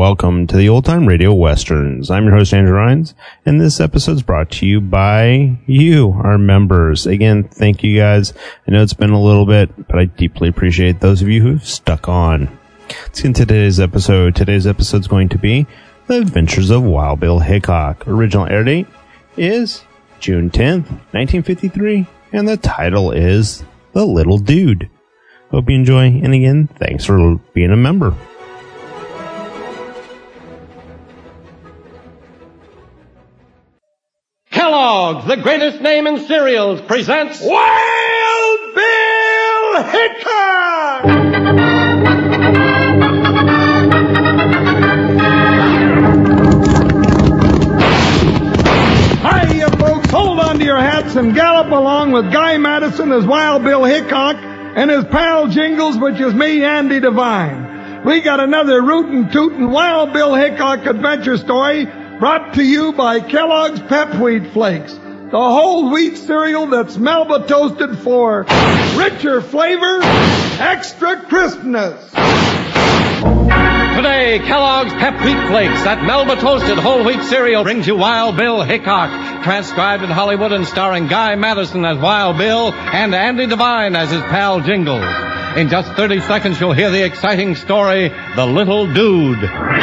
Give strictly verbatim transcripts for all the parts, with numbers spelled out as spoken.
welcome to the Old Time Radio Westerns. I'm your host, Andrew Rhynes, and this episode is brought to you by you, our members. Again, thank you guys. I know it's been a little bit, but I deeply appreciate those of you who've stuck on. Let's get into today's episode. Today's episode is going to be The Adventures of Wild Bill Hickok. Original air date is June tenth, nineteen fifty-three, and the title is The Little Dude. Hope you enjoy, and again, thanks for being a member. Kellogg's, the greatest name in cereals, presents Wild Bill Hickok! Hiya, folks. Hold on to your hats and gallop along with Guy Madison as Wild Bill Hickok and his pal Jingles, which is me, Andy Devine. We got another rootin' tootin' Wild Bill Hickok adventure story brought to you by Kellogg's Pep Wheat Flakes, the whole wheat cereal that's Melba toasted for richer flavor, extra crispness. Today, Kellogg's Pep Wheat Flakes, that Melba toasted whole wheat cereal, brings you Wild Bill Hickok, transcribed in Hollywood and starring Guy Madison as Wild Bill and Andy Devine as his pal Jingles. In just thirty seconds, you'll hear the exciting story, The Little Dude.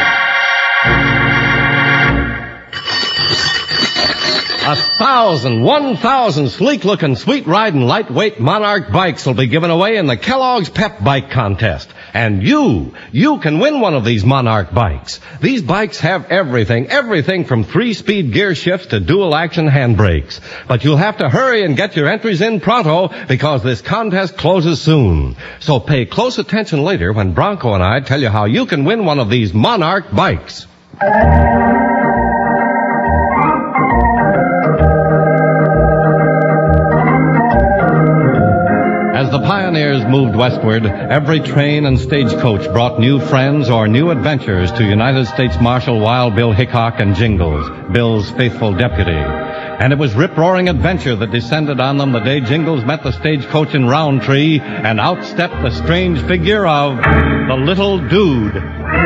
A thousand, one thousand sleek-looking, sweet-riding, lightweight Monarch bikes will be given away in the Kellogg's Pep Bike Contest. And you, you can win one of these Monarch bikes. These bikes have everything, everything from three-speed gear shifts to dual-action handbrakes. But you'll have to hurry and get your entries in pronto because this contest closes soon. So pay close attention later when Bronco and I tell you how you can win one of these Monarch bikes. As the pioneers moved westward, every train and stagecoach brought new friends or new adventures to United States Marshal Wild Bill Hickok and Jingles, Bill's faithful deputy. And it was rip-roaring adventure that descended on them the day Jingles met the stagecoach in Roundtree and outstepped the strange figure of the Little Dude.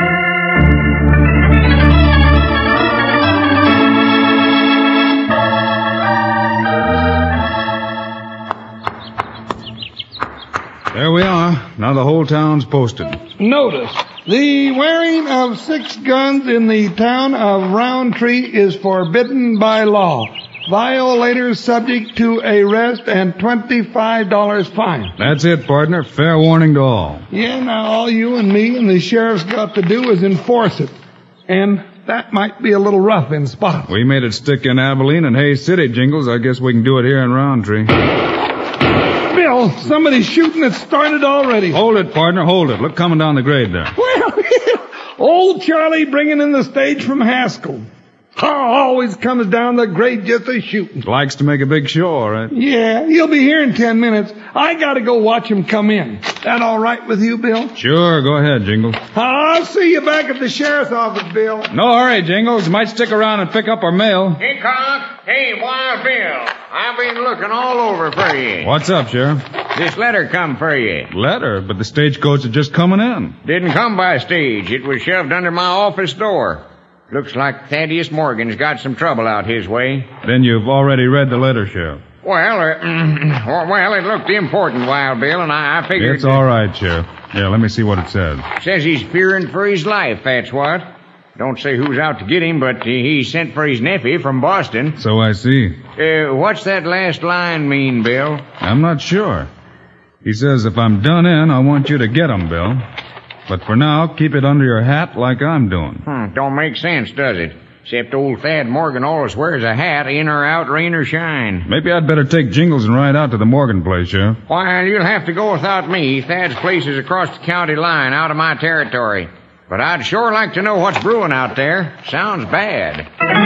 There we are. Now the whole town's posted. Notice, the wearing of six guns in the town of Roundtree is forbidden by law. Violators subject to arrest and twenty-five dollars fine. That's it, partner. Fair warning to all. Yeah, now all you and me and the sheriff's got to do is enforce it. And that might be a little rough in spots. We made it stick in Abilene and Hayes City, Jingles. I guess we can do it here in Roundtree. Bill, somebody's shooting. It started already. Hold it, partner. Hold it. Look coming down the grade there. Well, old Charlie bringing in the stage from Haskell. Oh, always comes down the grade just a shooting. Likes to make a big show, all right? Yeah, he'll be here in ten minutes. I gotta go watch him come in. That all right with you, Bill? Sure, go ahead, Jingles. I'll see you back at the sheriff's office, Bill. No hurry, Jingles. Might stick around and pick up our mail. Hickok, hey, Wild Bill. I've been looking all over for you. What's up, Sheriff? This letter come for you. Letter? But the stagecoach is just coming in. Didn't come by stage. It was shoved under my office door. Looks like Thaddeus Morgan's got some trouble out his way. Then you've already read the letter, Sheriff. Well, uh, well, it looked important, Wild Bill, and I, I figured... It's all right, Sheriff. Yeah, let me see what it says. Says he's fearing for his life, that's what. Don't say who's out to get him, but he sent for his nephew from Boston. So I see. Uh, what's that last line mean, Bill? I'm not sure. He says if I'm done in, I want you to get him, Bill. But for now, keep it under your hat like I'm doing. Hmm, don't make sense, does it? Except old Thad Morgan always wears a hat, in or out, rain or shine. Maybe I'd better take Jingles and ride out to the Morgan place, Sheriff. Why, you'll have to go without me. Thad's place is across the county line, out of my territory. But I'd sure like to know what's brewing out there. Sounds bad.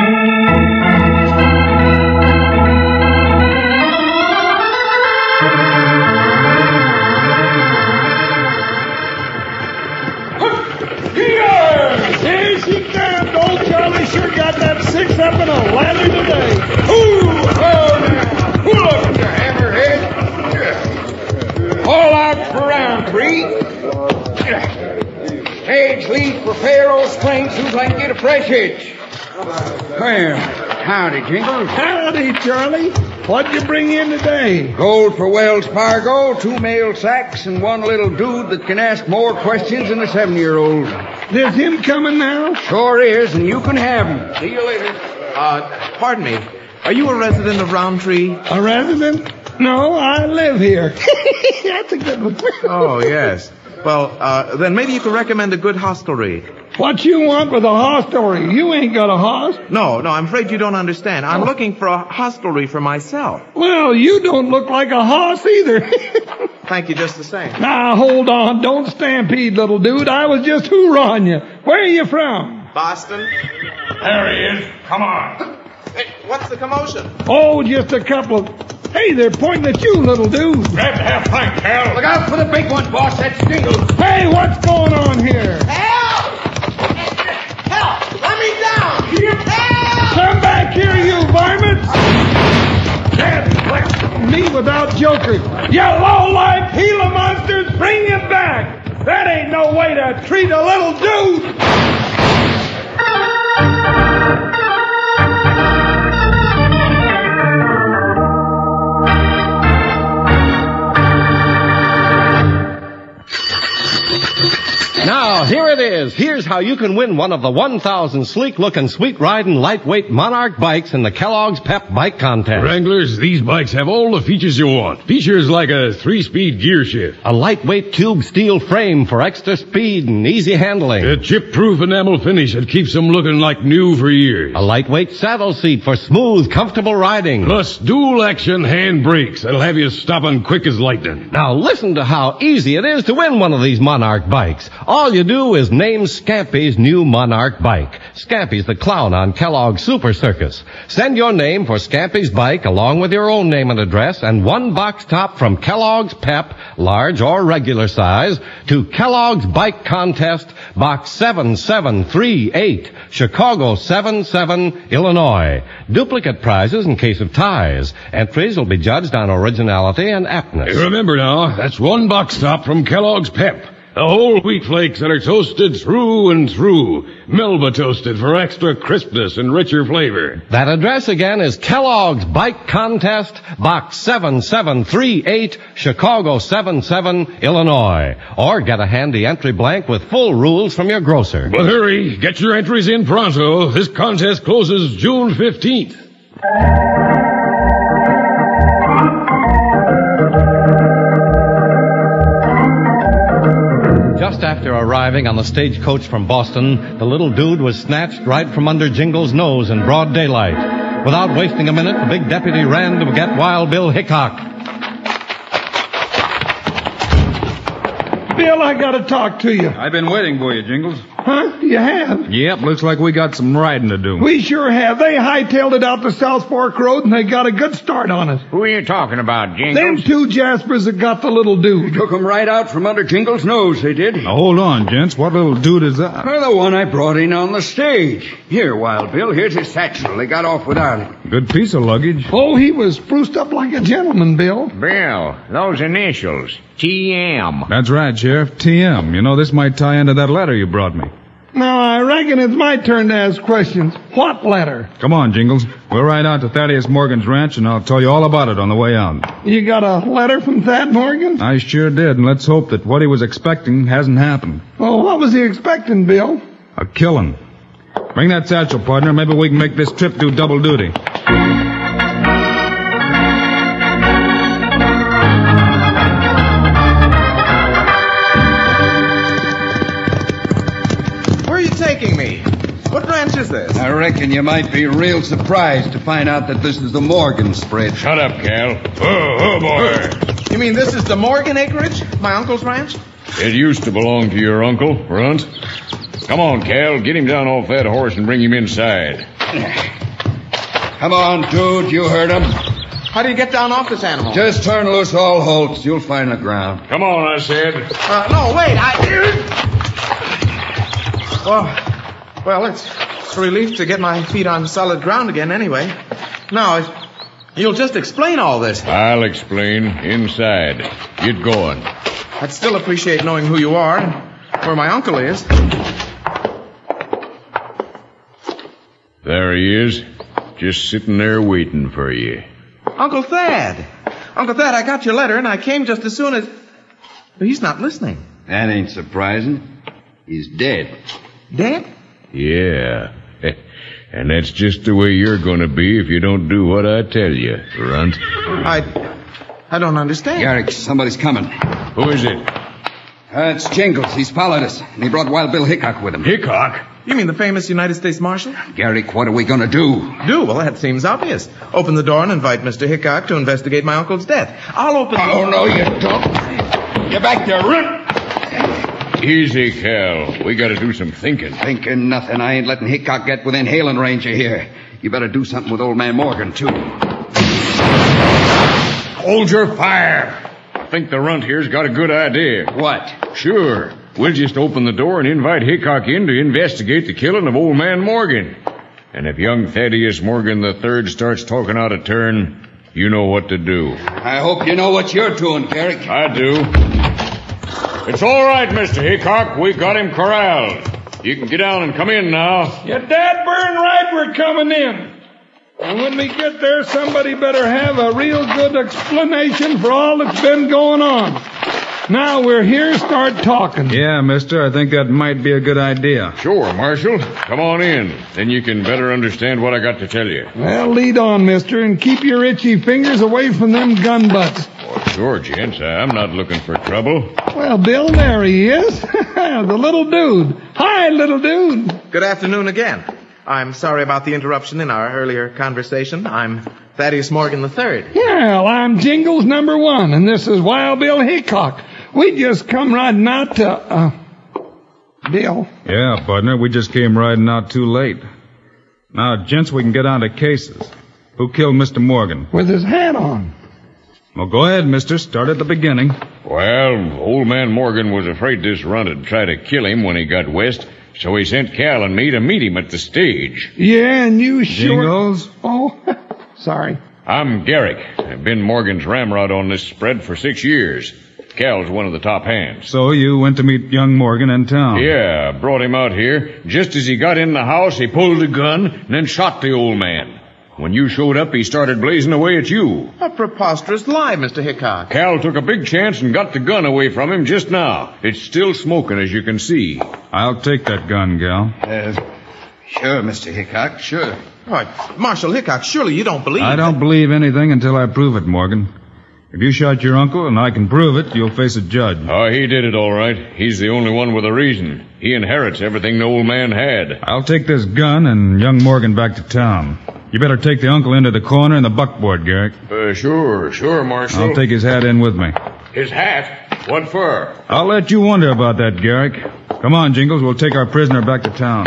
Here she comes. Old Charlie sure got that six up in a ladder today. Ooh, oh, now. Look, you hammerhead. All out for Roundtree. Sage leaf for Faro Springs soon as I can get a fresh hitch. Well, howdy, Jingles. Howdy, Charlie. What'd you bring in today? Gold for Wells Fargo, two mail sacks, and one little dude that can ask more questions than a seven-year-old. There's him coming now? Sure is, and you can have him. See you later. Uh, pardon me. Are you a resident of Roundtree? A resident? No, I live here. That's a good one. Oh, yes. Well, uh, then maybe you could recommend a good hostelry. What you want with a hostelry? You ain't got a hoss. No, no, I'm afraid you don't understand. I'm looking for a hostelry for myself. Well, you don't look like a hoss either. Thank you just the same. Now, hold on. Don't stampede, little dude. I was just hoorahing you. Where are you from? Boston? There he is. Come on. Hey, what's the commotion? Oh, just a couple of... Hey, they're pointing at you, little dude. Grab the half pint, Cal. Look out for the big one, boss. That's Jingles. Hey, what's going on here? Help! Help! Let me down! Help! Come back here, you varmints! That's me without jokers. You low-life Gila monsters, bring him back! That ain't no way to treat a little dude! Now, here it is. Here's how you can win one of the one thousand sleek-looking, sweet-riding, lightweight Monarch bikes in the Kellogg's Pep Bike Contest. Wranglers, these bikes have all the features you want. Features like a three-speed gear shift, A lightweight tube steel frame for extra speed and easy handling. a chip-proof enamel finish that keeps them looking like new for years. A lightweight saddle seat for smooth, comfortable riding. Plus dual-action hand brakes that'll have you stopping quick as lightning. Now, listen to how easy it is to win one of these Monarch bikes. All you do is name Scampy's new Monarch bike. Scampy's the clown on Kellogg's Super Circus. Send your name for Scampy's bike along with your own name and address and one box top from Kellogg's Pep, large or regular size, to Kellogg's Bike Contest, Box seven seven three eight, Chicago seven seven, Illinois. Duplicate prizes in case of ties. Entries will be judged on originality and aptness. Hey, remember now, that's one box top from Kellogg's Pep. The whole wheat flakes that are toasted through and through. Melba toasted for extra crispness and richer flavor. That address again is Kellogg's Bike Contest, Box seven seven three eight, Chicago seven seven, Illinois. Or get a handy entry blank with full rules from your grocer. But hurry, get your entries in pronto. This contest closes June fifteenth. Just after arriving on the stagecoach from Boston, the little dude was snatched right from under Jingle's nose in broad daylight. Without wasting a minute, the big deputy ran to get Wild Bill Hickok. Bill, I gotta talk to you. I've been waiting for you, Jingles. Huh? You have? Yep, looks like we got some riding to do. We sure have. They hightailed it out the South Fork Road, and they got a good start on us. Who are you talking about, Jingles? Them two Jaspers that got the little dude. Took him right out from under Jingles' nose, they did. Now, hold on, gents. What little dude is that? Well, the one I brought in on the stage. Here, Wild Bill, here's his satchel. They got off without it. Good piece of luggage. Oh, he was spruced up like a gentleman, Bill. Bill, those initials. T M. That's right, Sheriff. T M. You know, this might tie into that letter you brought me. Now, I reckon it's my turn to ask questions. What letter? Come on, Jingles. We'll ride out to Thaddeus Morgan's ranch, and I'll tell you all about it on the way out. You got a letter from Thad Morgan? I sure did, and let's hope that what he was expecting hasn't happened. Oh, what was he expecting, Bill? A killing. Bring that satchel, partner. Maybe we can make this trip do double duty. Taking me. What ranch is this? I reckon you might be real surprised to find out that this is the Morgan spread. Shut up, Cal. Oh, oh, boy. You mean this is the Morgan acreage? My uncle's ranch? It used to belong to your uncle, Runt. Come on, Cal. Get him down off that horse and bring him inside. Come on, dude. You heard him. How do you get down off this animal? Just turn loose all holts. You'll find the ground. Come on, I said. Uh, no, wait. I... Well, well, it's, it's a relief to get my feet on solid ground again anyway. Now, you'll just explain all this. I'll explain. Inside. Get going. I'd still appreciate knowing who you are and where my uncle is. There he is, just sitting there waiting for you. Uncle Thad. Uncle Thad, I got your letter, and I came just as soon as... But he's not listening. That ain't surprising. He's dead. Dead? Yeah. And that's just the way you're going to be if you don't do what I tell you, runt. I... I don't understand. Garrick, somebody's coming. Who is it? Uh, it's Jingles. He's followed us, and he brought Wild Bill Hickok with him. Hickok? You mean the famous United States Marshal? Garrick, what are we going to do? Do? Well, that seems obvious. Open the door and invite Mister Hickok to investigate my uncle's death. I'll open the... Oh, no, you don't. Get back there, Rip. Easy, Cal. We got to do some thinking. Thinking nothing. I ain't letting Hickok get within hailing range of here. You better do something with old man Morgan, too. Hold your fire. I think the runt here's got a good idea. What? Sure. We'll just open the door and invite Hickok in to investigate the killing of old man Morgan. And if young Thaddeus Morgan the Third starts talking out of turn, you know what to do. I hope you know what you're doing, Garrick. I do. It's all right, Mister Hickok. We got him corralled. You can get down and come in now. You're dad burn right we're coming in. And when we get there, somebody better have a real good explanation for all that's been going on. Now we're here, start talking. Yeah, mister, I think that might be a good idea. Sure, Marshal. Come on in. Then you can better understand what I got to tell you. Well, lead on, mister, and keep your itchy fingers away from them gun butts. Oh, sure, gents. I'm not looking for trouble. Well, Bill, there he is. The little dude. Hi, little dude. Good afternoon again. I'm sorry about the interruption in our earlier conversation. I'm Thaddeus Morgan the Third. Yeah, well, I'm Jingles number one, and this is Wild Bill Hickok. We just come riding out to, uh, Bill. Yeah, partner, we just came riding out too late. Now, gents, we can get on to cases. Who killed Mister Morgan? With his hat on. Well, go ahead, mister. Start at the beginning. Well, old man Morgan was afraid this runt would try to kill him when he got west, so he sent Cal and me to meet him at the stage. Yeah, and you sure... Jingles? Oh, sorry. I'm Garrick. I've been Morgan's ramrod on this spread for six years. Cal's one of the top hands. So you went to meet young Morgan in town? Yeah, brought him out here. Just as he got in the house, he pulled a gun and then shot the old man. When you showed up, he started blazing away at you. A preposterous lie, Mister Hickok. Cal took a big chance and got the gun away from him just now. It's still smoking, as you can see. I'll take that gun, Gal. Uh, sure, Mister Hickok, sure. Right, Marshal Hickok, surely you don't believe... I don't that... believe anything until I prove it, Morgan. If you shot your uncle and I can prove it, you'll face a judge. Oh, he did it all right. He's the only one with a reason. He inherits everything the old man had. I'll take this gun and young Morgan back to town. You better take the uncle into the corner in the buckboard, Garrick. Uh, sure, sure, Marshal. I'll take his hat in with me. His hat? What for? I'll let you wonder about that, Garrick. Come on, Jingles, we'll take our prisoner back to town.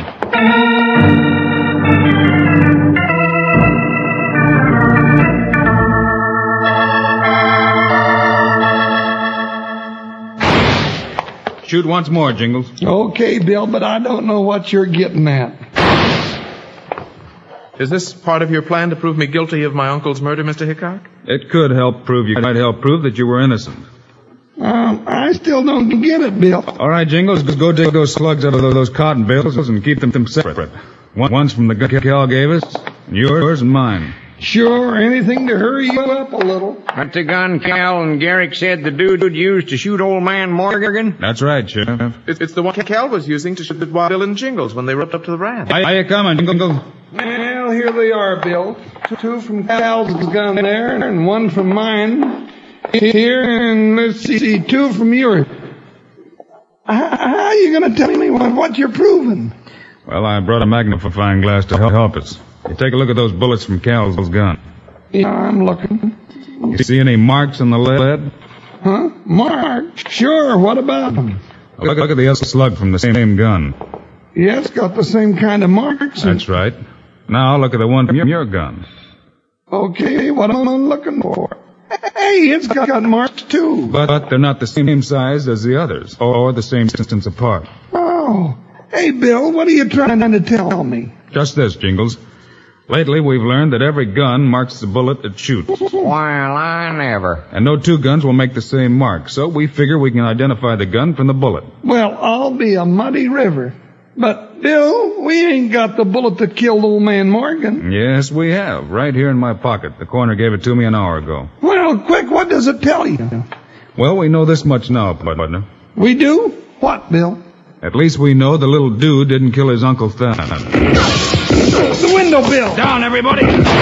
Shoot once more, Jingles. Okay, Bill, but I don't know what you're getting at. Is this part of your plan to prove me guilty of my uncle's murder, Mister Hickok? It could help prove you. It might help prove that you were innocent. Um, I still don't get it, Bill. All right, Jingles, go dig those slugs out of those cotton bales and keep them separate. One's from the gun Cal gave us, yours and mine. Sure, anything to hurry you up a little. But the gun Cal and Garrick said the dude used to shoot old man Morgan? That's right, Sheriff. It's, it's the one Cal was using to shoot Wild Bill and Jingles when they rode up to the ranch. How you coming, Jingles? Well, here they are, Bill. Two from Cal's gun there, and one from mine here, and let's see, two from yours. How, how are you going to tell me what, what you're proving? Well, I brought a magnifying glass to help us. You take a look at those bullets from Cal's gun. Yeah, I'm looking. You see any marks on the lead? Huh? Marks? Sure, what about them? Look, look at the other slug from the same gun. Yeah, it's got the same kind of marks. That's right. Now look at the one from your gun. Okay, what am I looking for? Hey, it's got, got marks too. But they're not the same size as the others, or the same distance apart. Oh. Hey, Bill, what are you trying to tell me? Just this, Jingles. Lately, we've learned that every gun marks the bullet it shoots. Well, I never. And no two guns will make the same mark, so we figure we can identify the gun from the bullet. Well, I'll be a muddy river. But Bill, we ain't got the bullet that killed old man Morgan. Yes, we have. Right here in my pocket. The coroner gave it to me an hour ago. Well, quick, what does it tell you? Well, we know this much now, partner. We do? What, Bill? At least we know the little dude didn't kill his Uncle Thad. The window, Bill! Down, everybody!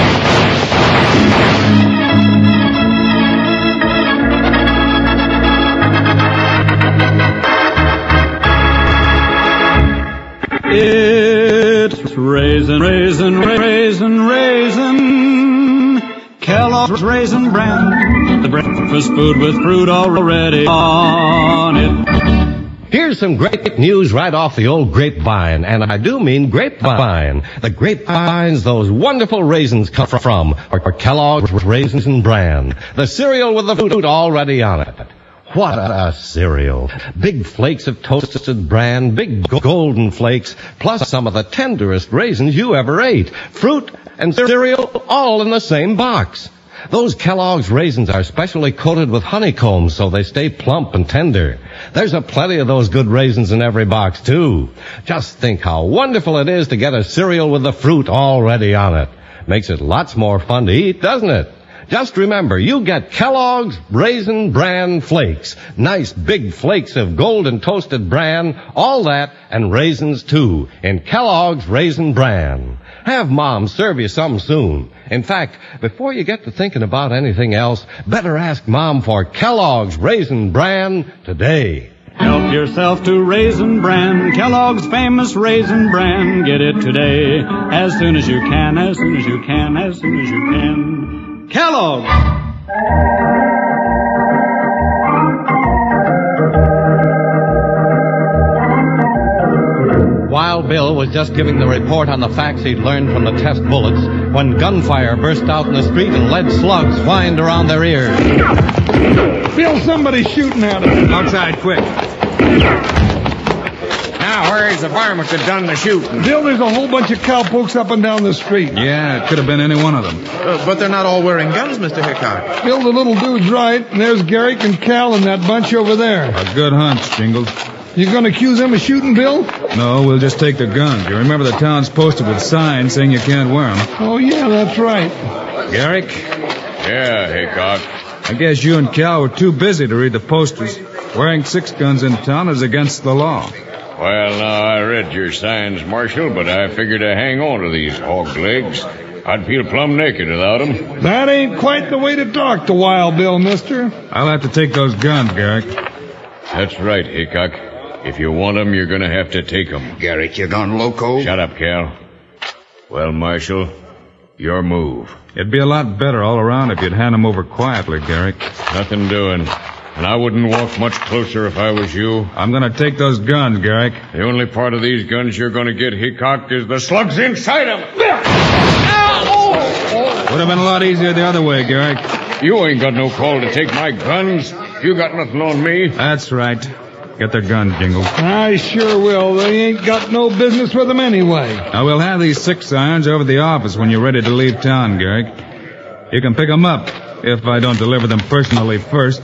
It's Raisin, Raisin, Raisin, Raisin, Kellogg's Raisin Bran, the breakfast food with fruit already on it. Here's some great news right off the old grapevine, and I do mean grapevine. The grapevines those wonderful raisins come from are Kellogg's Raisin Bran, the cereal with the fruit already on it. What a cereal. Big flakes of toasted bran, big golden flakes, plus some of the tenderest raisins you ever ate. Fruit and cereal all in the same box. Those Kellogg's raisins are specially coated with honeycomb so they stay plump and tender. There's a plenty of those good raisins in every box, too. Just think how wonderful it is to get a cereal with the fruit already on it. Makes it lots more fun to eat, doesn't it? Just remember, you get Kellogg's Raisin Bran Flakes. Nice big flakes of golden toasted bran, all that, and raisins too, in Kellogg's Raisin Bran. Have Mom serve you some soon. In fact, before you get to thinking about anything else, better ask Mom for Kellogg's Raisin Bran today. Help yourself to Raisin Bran, Kellogg's famous Raisin Bran. Get it today, as soon as you can, as soon as you can, as soon as you can. Kellogg's! Wild Bill was just giving the report on the facts he'd learned from the test bullets when gunfire burst out in the street and lead slugs whined around their ears. Bill, somebody's shooting at us. Outside, quick. Now, where's the varmint that done the shooting? Bill, there's a whole bunch of cowpokes up and down the street. Yeah, it could have been any one of them. Uh, but they're not all wearing guns, Mister Hickok. Bill, the little dude's right, and there's Garrick and Cal and that bunch over there. A good hunch, Jingles. You gonna accuse them of shooting, Bill? No, we'll just take their guns. You remember the town's posted with signs saying you can't wear them. Oh, yeah, that's right. Garrick? Yeah, Hickok. I guess you and Cal were too busy to read the posters. Wearing six guns in town is against the law. Well, now, I read your signs, Marshal, but I figured to hang on to these hog legs. I'd feel plumb naked without them. That ain't quite the way to talk to Wild Bill, mister. I'll have to take those guns, Garrick. That's right, Hickok. If you want them, you're going to have to take them. Garrick, you gone loco? Shut up, Cal. Well, Marshal, your move. It'd be a lot better all around if you'd hand them over quietly, Garrick. Nothing doing. And I wouldn't walk much closer if I was you. I'm going to take those guns, Garrick. The only part of these guns you're going to get, Hickok, is the slugs inside them. Would have been a lot easier the other way, Garrick. You ain't got no call to take my guns. You got nothing on me. That's right. Get their guns, Jingles. I sure will. They ain't got no business with them anyway. Now, we'll have these six irons over the office when you're ready to leave town, Garrick. You can pick them up if I don't deliver them personally first.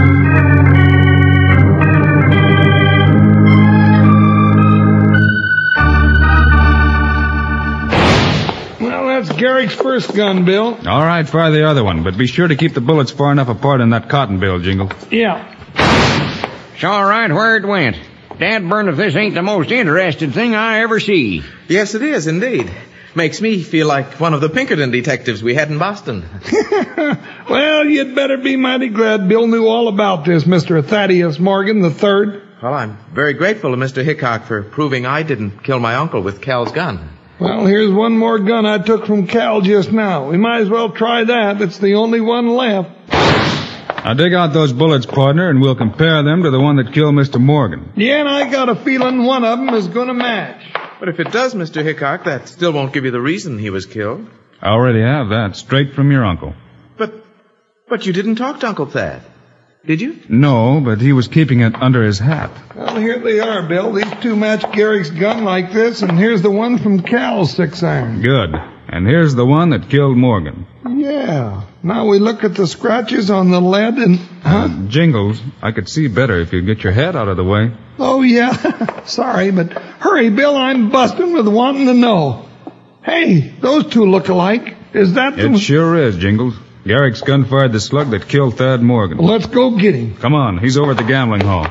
Well, that's Garrick's first gun, Bill. All right, fire the other one, but be sure to keep the bullets far enough apart in that cotton bale, Jingle. Yeah. It's all right where it went. Dad burn if this ain't the most interesting thing I ever see. Yes, it is, indeed. Makes me feel like one of the Pinkerton detectives we had in Boston. Well, you'd better be mighty glad Bill knew all about this, Mister Thaddeus Morgan the third. Well, I'm very grateful to Mister Hickok for proving I didn't kill my uncle with Cal's gun. Well, here's one more gun I took from Cal just now. We might as well try that. It's the only one left. Now dig out those bullets, partner, and we'll compare them to the one that killed Mister Morgan. Yeah, and I got a feeling one of them is going to match. But if it does, Mister Hickok, that still won't give you the reason he was killed. I already have that, straight from your uncle. But, but you didn't talk to Uncle Thad, did you? No, but he was keeping it under his hat. Well, here they are, Bill. These two match Garrick's gun like this, and here's the one from Cal's six iron. Good. And here's the one that killed Morgan. Yeah. Now we look at the scratches on the lead and... Huh? Uh, Jingles, I could see better if you'd get your head out of the way. Oh, yeah. Sorry, but hurry, Bill. I'm busting with wanting to know. Hey, those two look alike. Is that the... It sure is, Jingles. Garrick's gun fired the slug that killed Thad Morgan. Well, let's go get him. Come on, he's over at the gambling hall.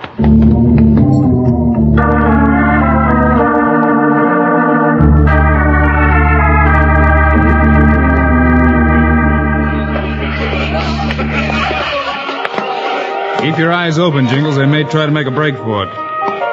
Keep your eyes open, Jingles. They may try to make a break for it.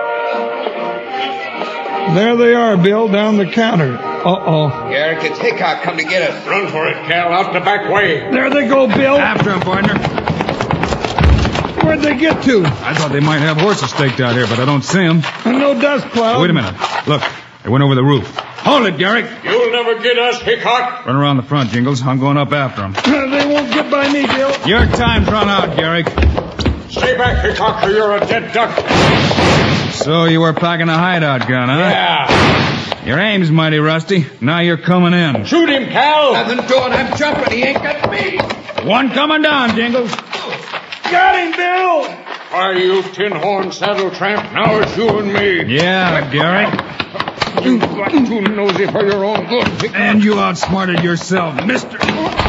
There they are, Bill, down the counter. Uh-oh. Garrick, it's Hickok come to get us. Run for it, Cal. Out the back way. There they go, Bill. After him, partner. Where'd they get to? I thought they might have horses staked out here, but I don't see them. And no dust cloud. Wait a minute. Look, they went over the roof. Hold it, Garrick. You'll never get us, Hickok. Run around the front, Jingles. I'm going up after them. They won't get by me, Bill. Your time's run out, Garrick. Stay back, Hickok, or you're a dead duck. So you were packing a hideout gun, huh? Yeah. Your aim's mighty rusty. Now you're coming in. Shoot him, Cal. Nothing doing. I'm jumping. He ain't got me. One coming down, Jingles. Got him, Bill. Why, you tin-horn saddle tramp, now it's you and me. Yeah, Garrick. You got too nosy for your own good, Hickok. And you outsmarted yourself, mister.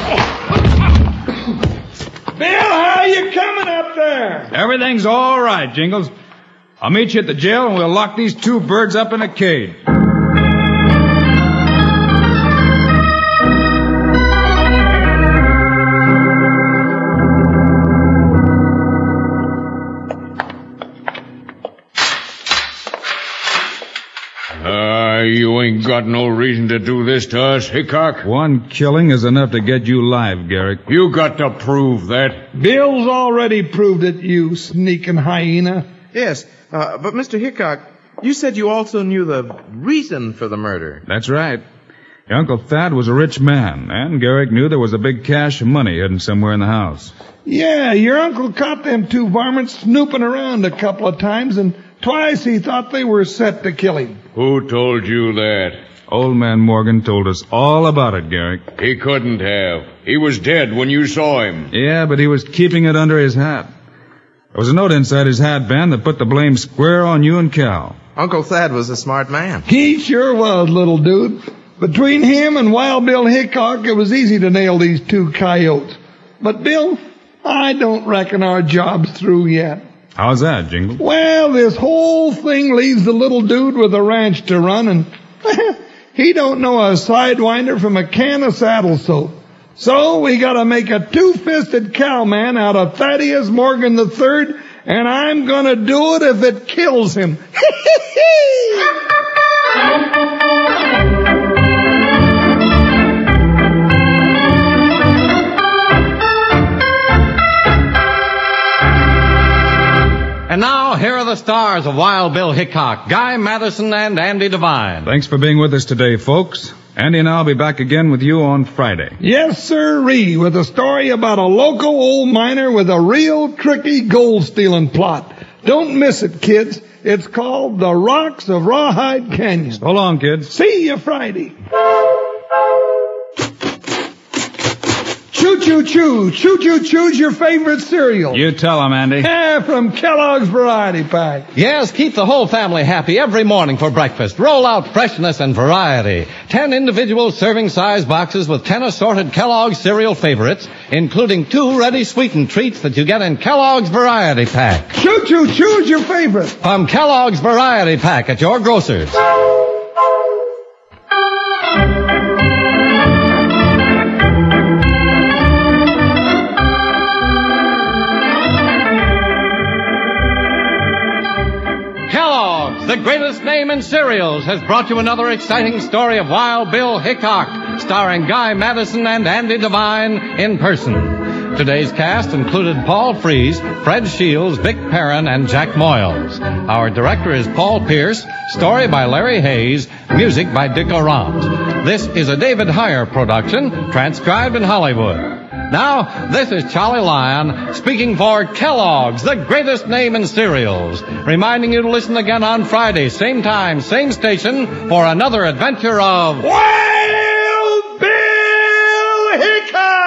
Bill, how you coming up there? Everything's all right, Jingles. I'll meet you at the jail, and we'll lock these two birds up in a cage. Uh, you ain't got no reason to do this to us, Hickok. One killing is enough to get you live, Garrick. You got to prove that. Bill's already proved it, you sneaking hyena. Yes, uh, but Mister Hickok, you said you also knew the reason for the murder. That's right. Your Uncle Thad was a rich man, and Garrick knew there was a big cache of money hidden somewhere in the house. Yeah, your uncle caught them two varmints snooping around a couple of times, and twice he thought they were set to kill him. Who told you that? Old man Morgan told us all about it, Garrick. He couldn't have. He was dead when you saw him. Yeah, but he was keeping it under his hat. There was a note inside his hat band that put the blame square on you and Cal. Uncle Thad was a smart man. He sure was, little dude. Between him and Wild Bill Hickok, it was easy to nail these two coyotes. But, Bill, I don't reckon our job's through yet. How's that, Jingle? Well, this whole thing leaves the little dude with a ranch to run, and he don't know a sidewinder from a can of saddle soap. So we gotta make a two-fisted cowman out of Thaddeus Morgan the Third, and I'm gonna do it if it kills him. And now, here are the stars of Wild Bill Hickok, Guy Madison, and Andy Devine. Thanks for being with us today, folks. Andy and I'll be back again with you on Friday. Yes, sirree, with a story about a local old miner with a real tricky gold-stealing plot. Don't miss it, kids. It's called The Rocks of Rawhide Canyon. So long, kids. See you Friday. Choo-choo-choo. Choo-choo-choo's your favorite cereal. You tell them, Andy. Yeah, from Kellogg's Variety Pack. Yes, keep the whole family happy every morning for breakfast. Roll out freshness and variety. Ten individual serving size boxes with ten assorted Kellogg's cereal favorites, including two ready sweetened treats that you get in Kellogg's Variety Pack. Choo-choo-choo's your favorite. From Kellogg's Variety Pack at your grocer's. The greatest name in cereals has brought you another exciting story of Wild Bill Hickok, starring Guy Madison and Andy Devine in person. Today's cast included Paul Frees, Fred Shields, Vic Perrin, and Jack Moyles. Our director is Paul Pierce, story by Larry Hayes, music by Dick Orant. This is a David Heyer production, transcribed in Hollywood. Now, this is Charlie Lyon speaking for Kellogg's, the greatest name in cereals, reminding you to listen again on Friday, same time, same station, for another adventure of Wild Bill Hickok!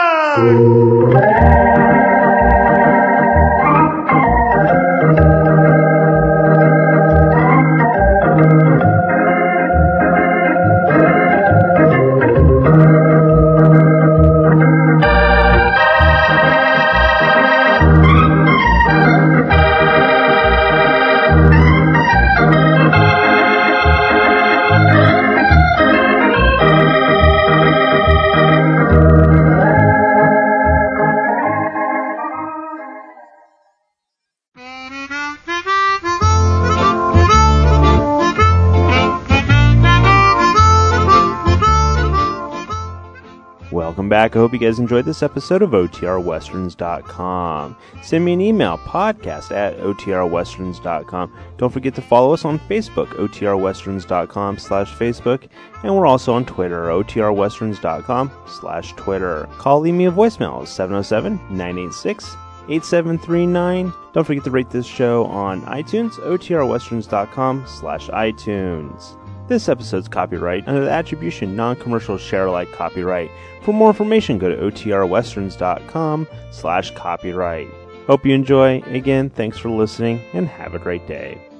Welcome back. I hope you guys enjoyed this episode of O T R westerns dot com. Send me an email, podcast at O T R westerns dot com. Don't forget to follow us on Facebook, O T R westerns dot com slash Facebook. And we're also on Twitter, O T R westerns dot com slash Twitter. Call, leave me a voicemail, seven oh seven, nine eight six, eight seven three nine. Don't forget to rate this show on iTunes, O T R westerns dot com slash iTunes. This episode's copyright under the Attribution Non-Commercial Share-alike copyright. For more information, go to O T R westerns dot com slash copyright. Hope you enjoy. Again, thanks for listening, and have a great day.